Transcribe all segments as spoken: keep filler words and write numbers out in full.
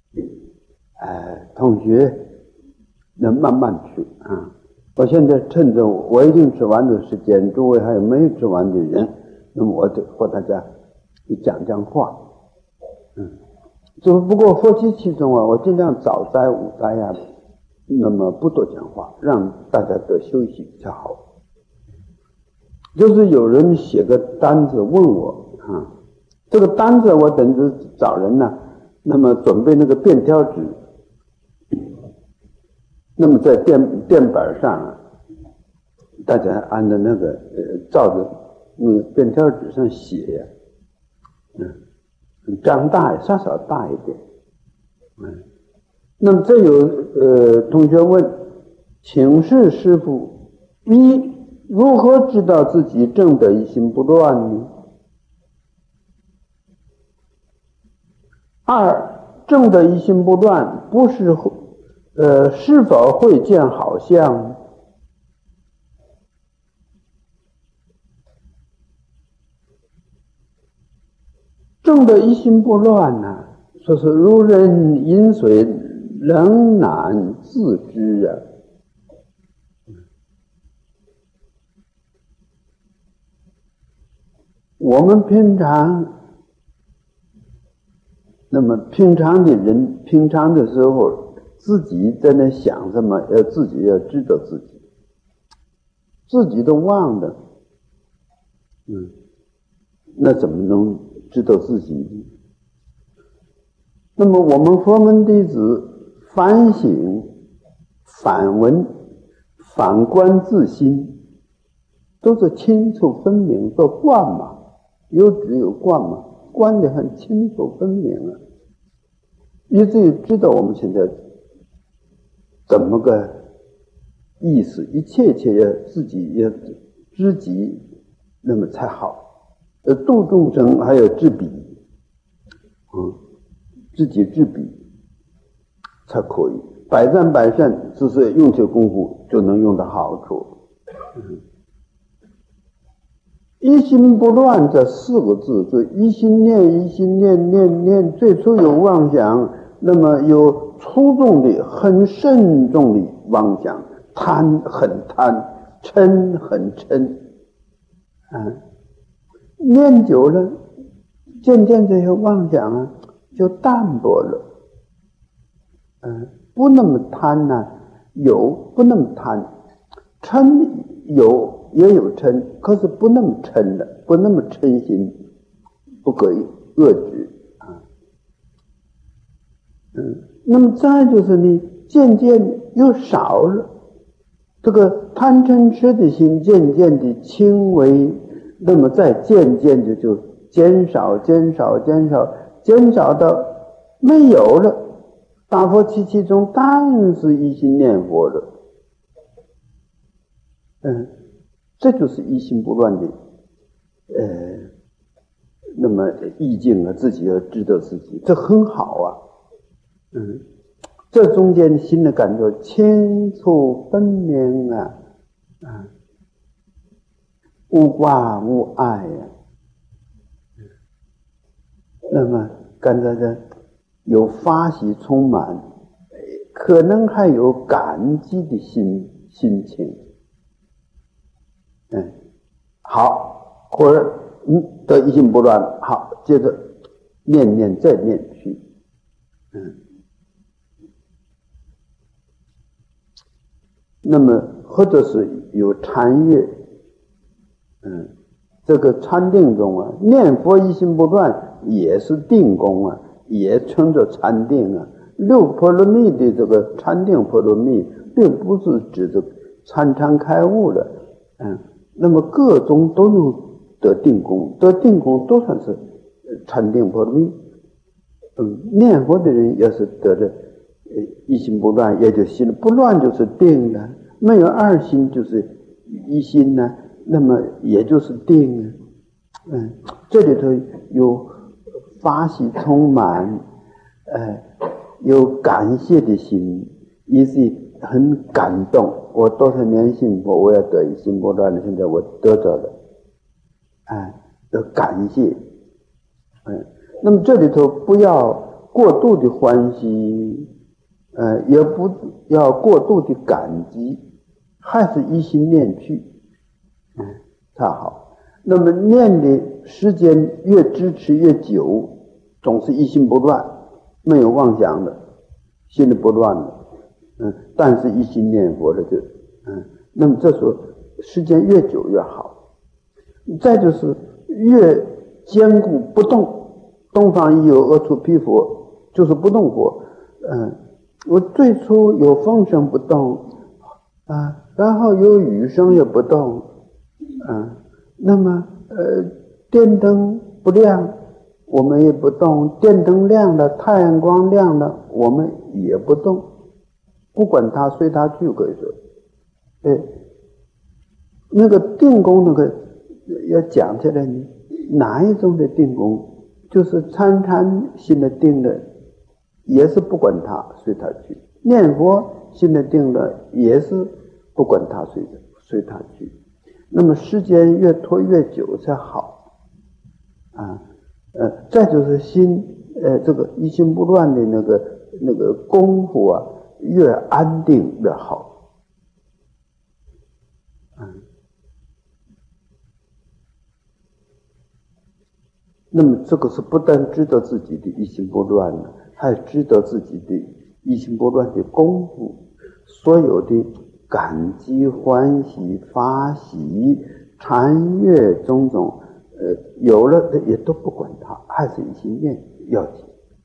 呃，同学能慢慢吃啊。我现在趁着我已经吃完的时间，诸位还有没有吃完的人，那么我得和大家讲讲话。嗯，只不过佛七其中啊，我尽量早斋午斋啊，那么不多讲话，让大家得休息才好。就是有人写个单子问我啊，这个单子我等着找人呢、啊，那么准备那个便条纸，那么在电电板上啊，大家按照那个呃照着那个便条纸上写呀、啊，嗯，张大稍稍大一点，嗯，那么这有呃同学问，请示师父，一如何知道自己正得一心不乱呢？二，正得一心不乱，不是呃是否会见好相？正得一心不乱呢、啊，说是如人饮水，冷暖自知啊。我们平常，那么平常的人，平常的时候，自己在那想什么，要自己要知道自己，自己都忘了，嗯，那怎么能知道自己呢？那么我们佛门弟子反省、反闻、反观自心，都是清楚分明，都观嘛，有止有观嘛，观得很清楚分明啊，以至于知道我们现在怎么个意思，一切一切要自己要知己，那么才好。呃，度众生还有知彼，嗯，自己知彼才可以。百战百胜，只是用这功夫就能用到好处。嗯，一心不乱这四个字，就一心念，一心念，念念最初有妄想，那么有粗重的、很慎重的妄想，贪很贪，嗔很嗔，啊，念久了，渐渐这些妄想啊就淡薄了，嗯、啊，不那么贪呐、啊，有不那么贪，嗔有也有嗔，可是不那么嗔了，不那么嗔心，不可以遏制啊。嗯，那么再就是呢，渐渐又少了，这个贪嗔痴的心渐渐的轻微，那么再渐渐的就减少、减少、减少、减少到没有了。大佛七七中，但是一心念佛了。嗯，这就是一心不乱的，呃，那么意境啊，自己要知道自己，这很好啊。嗯，这中间心的感觉清楚分明啊，啊，无挂无碍啊。那么感觉到有发喜充满，可能还有感激的心心情。嗯，好，或者嗯得一心不乱，好，接着念念再念去，嗯，那么或者是有禅悦，嗯，这个禅定中啊，念佛一心不乱也是定功啊，也称作禅定啊。六波罗蜜的这个禅定波罗蜜，并不是指着参禅开悟了，嗯，那么各中都能得定功，得定功都算是禅定波罗蜜。嗯，念佛的人要是得了呃一心不乱，也就心不乱就是定了，没有二心就是一心呢、啊，那么也就是定啊。嗯，这里头有发喜充满，呃，有感谢的心，也是很感动。我多少年信佛，我要得一心不乱了，现在我得着了，哎，的感谢。嗯，那么这里头不要过度的欢喜，呃，也不要过度的感激，还是一心念去，嗯，才好。那么念的时间越支持越久，总是一心不乱，没有妄想的，心里不乱的，嗯，但是一心念佛的就，嗯，那么这时候时间越久越好。再就是越坚固不动，东方亦有恶处毗佛，就是不动佛。嗯，我最初有风声不动，啊，然后有雨声也不动，啊，那么呃，电灯不亮，我们也不动；电灯亮了，太阳光亮了，我们也不动，不管它，随它去，可以说，哎，那个定功那个要讲起来呢，哪一种的定功，就是参参心的定的，也是不管它，随它去；念佛心的定的，也是不管它，随随它去。那么时间越拖越久才好啊。呃，再就是心，呃，这个一心不乱的那个那个功夫啊，越安定越好。嗯，那么这个是不但知道自己的一心不乱了，还知道自己的一心不乱的功夫，所有的感激、欢喜、发喜、禅悦种种，呃，有了的也都不管它，还是一心念要紧。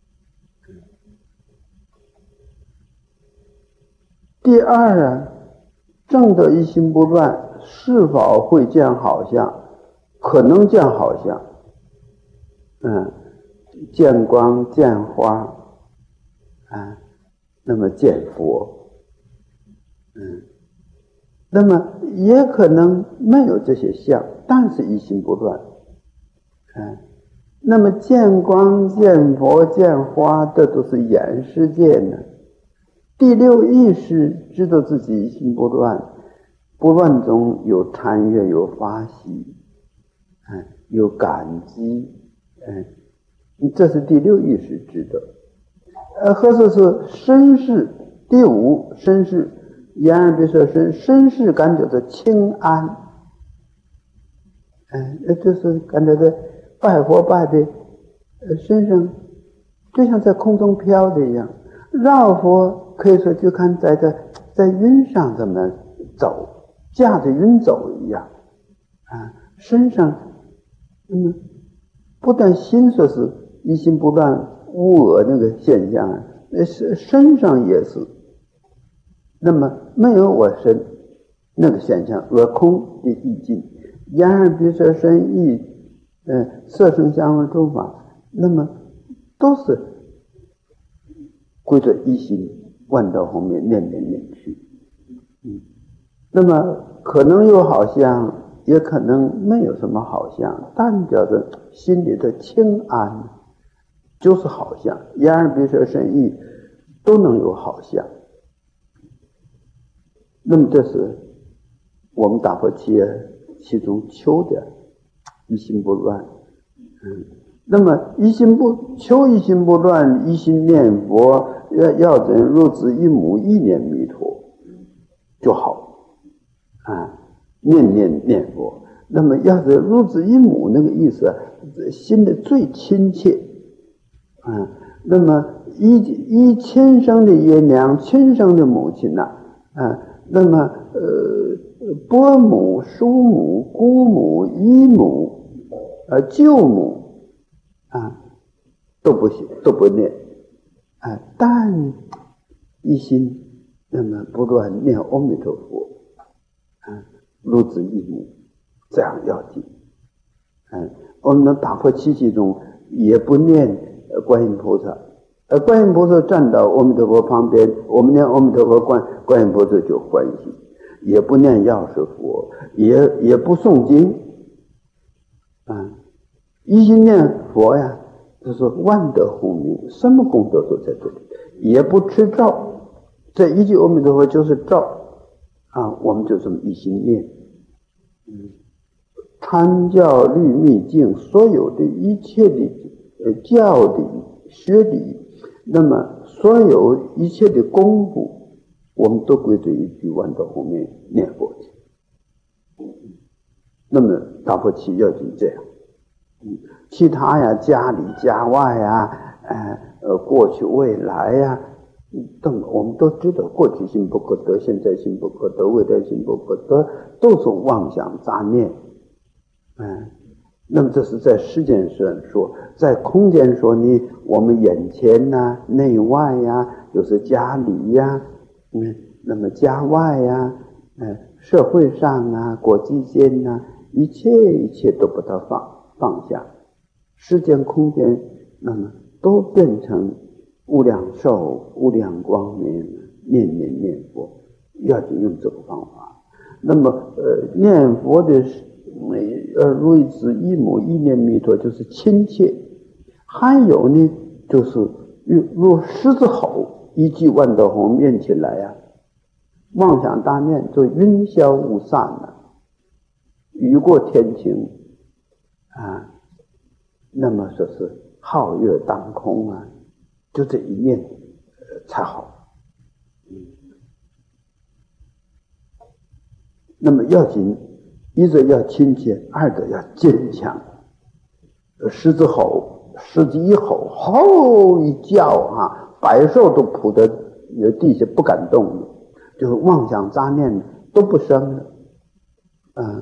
第二啊，正的一心不乱，是否会见好相？可能见好相，嗯，见光、见花，啊，那么见佛，嗯，那么也可能没有这些相，但是一心不乱，嗯，那么见光、见佛、见花，这都是眼世界呢。第六意识知道自己一心不乱，不乱中有禅悦，有发喜，嗯，有感激，嗯，这是第六意识知道。呃，或者是身世，第五身世，言而别说身，身世感觉到清安，嗯，就是感觉到拜佛拜的，呃，身上就像在空中飘的一样，绕佛。可以说就看在这在云上这么走，驾着云走一样啊，身上嗯，不但心说是一心不乱无我那个现象啊，是身上也是，那么没有我身那个现象，我空的意境，言而别说身意，嗯，色声香味触法，那么都是归着一心万道后面念念念去，嗯，那么可能有好相，也可能没有什么好相，但觉得心里的清安就是好相，言而别说身意都能有好相。那么这是我们打破企业其中求的一心不乱，嗯，那么一心不求一心不乱，一心念佛，要要怎入子一母，一念弥陀就好啊，念念念佛。那么要是入子一母那个意思，心的最亲切啊。那么一一亲生的爷娘，亲生的母亲呐，啊，啊，那么呃，伯母、叔母、姑母、姨母、呃舅母啊，都不行，都不念。啊，但一心那么不乱念阿弥陀佛，啊，入子一母，这样要紧。嗯，我们能打破七气中，也不念观音菩萨，呃，观音菩萨站到阿弥陀佛旁边，我们念阿弥陀佛，观观音菩萨就欢喜，也不念药师佛，也也不诵经，啊，一心念佛呀。就是万德洪名，什么功德都在这里，也不吃照，这一句阿弥陀佛就是照啊，我们就这么一心念。嗯，参教律密经，所有的一切的呃教理学理， 那么所有一切的功夫，我们都归这一句万德后面念佛去。那么打佛七要紧这样，嗯，其他呀，家里家外呀，呃呃，过去未来呀，等我们都知道，过去心不可得，现在心不可得，未来心不可得，都是妄想杂念，嗯。那么这是在时间上说，在空间说呢，我们眼前呐、啊、内外呀、啊，就是家里呀、啊，嗯，那么家外呀、啊，呃，社会上啊，国际间呐、啊，一切一切都把它放放下，时间空间，那么都变成无量寿、无量光明，念念念佛，要紧用这个方法。那么，呃，念佛的呃，如此一母一念弥陀就是亲切，还有呢，就是如狮子吼，一句万德洪念起来啊，妄想大念就云消雾散了，雨过天晴啊，那么说是皓月当空啊，就这一念、呃、才好。嗯，那么要紧。一者要亲切，二者要坚强。狮子吼，狮子一吼，吼一叫啊，百兽都扑在地下不敢动了，就是妄想杂念都不生了。嗯，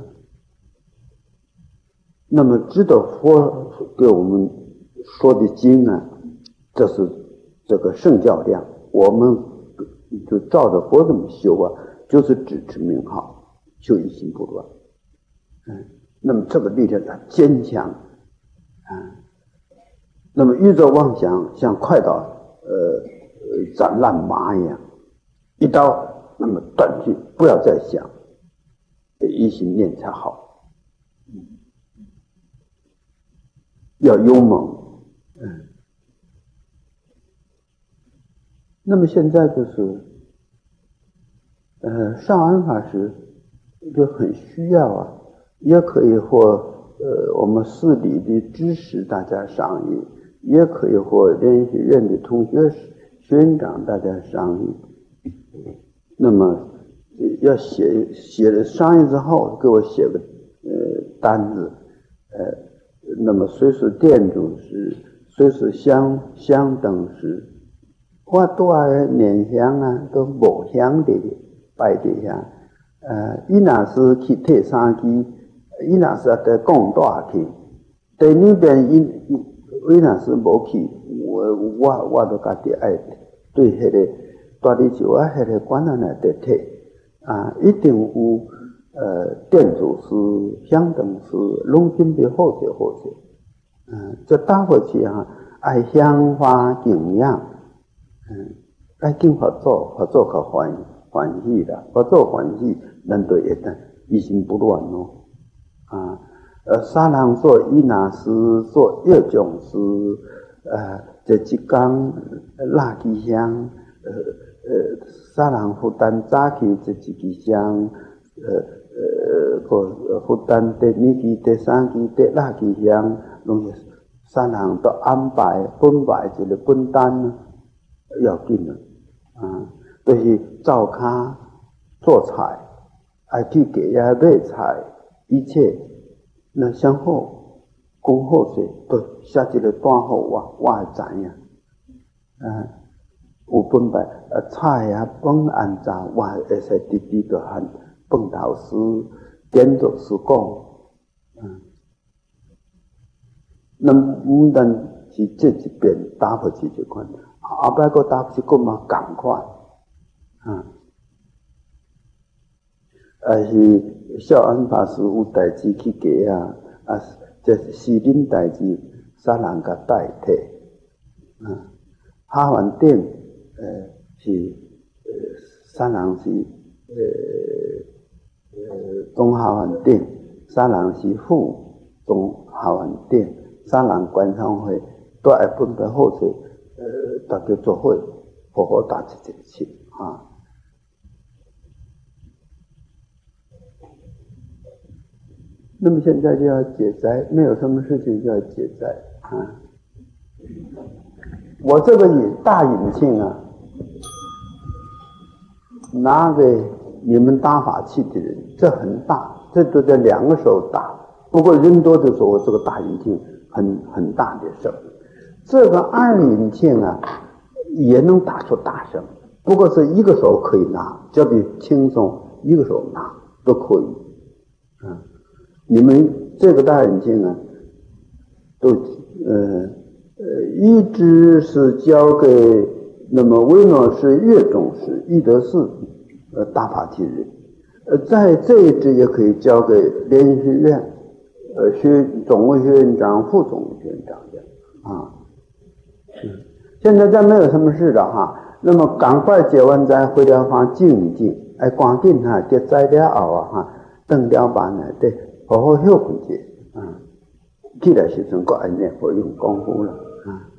那么知道佛给我们说的经啊，这是这个圣教量，我们就照着佛这么修啊，就是只持名号，修一心不乱。嗯，那么这个力量它坚强，啊，那么遇着妄想像快刀呃斩烂麻一样，一刀那么断去，不要再想，一心念才好，嗯，要勇猛，嗯，那么现在就是呃上安法师就很需要啊。也可以或呃我们寺里的知识大家商议，也可以或联系院的同学学院长大家商议。那么要写写了商议之后，给我写个呃单子，呃，那么谁是店主是，谁是香香灯师，我都爱念香啊，都无香的拜的香，呃，伊若是去退三支。伊若是在讲大去，第二遍伊伊若是无去，我我我都家己爱对迄个大日就啊，迄个馆仔内底摕啊，一定有呃店主师、香灯师，拢准备好势好势。嗯，这打回去啊，爱香花敬仰，嗯，爱敬佛祖，佛祖较欢欢喜啦，佛祖欢喜，咱就会当一心不乱咯。啊，呃，三人做伊那师做药种师，呃，这一天蜡烛香，呃呃，三人负担早起这一支香，呃呃，个负担第二支、第三支、第蜡烛香，拢是三人都安排分排一个分担，要紧了，啊，就是灶骹做菜，爱去街仔买菜。一切那相好讲好势，都写一个单好我，我会知影。啊，有分别啊菜啊饭安怎，我会使直直就和饭头师、建筑师讲。嗯，那唔但是这一遍打回去这款，后摆个打回去个嘛共款。啊，啊是。孝安法师有代志去街啊，啊，这私人代志，三人甲代替。啊，下凡顶，呃，是呃三人是呃呃中下凡顶，三人是副中下凡顶，三人观赏会都爱分别好势，呃，大家做伙，好好打起这个气啊。那么现在就要解灾，没有什么事情就要解灾啊。 我这个引大引磬啊，拿给你们打法器的人，这很大，这都在两个手打。不过人多的时候，这个大引磬很很大的声。这个二引磬啊，也能打出大声，不过是一个手可以拿，这比轻松，一个手拿都可以。啊，你们这个大引磬啊，都呃呃，一直是交给那么维诺是乐总师易德士呃大法器人，呃，在这一支也可以交给联学院呃学总务学院长、副总务学院长的啊。嗯，现在再没有什么事了哈，那么赶快结完斋回疗房静一静，哎，赶紧哈结斋了后啊哈，等了班呢得好好休困一下啊，起来时阵个安尼不用功夫了啊。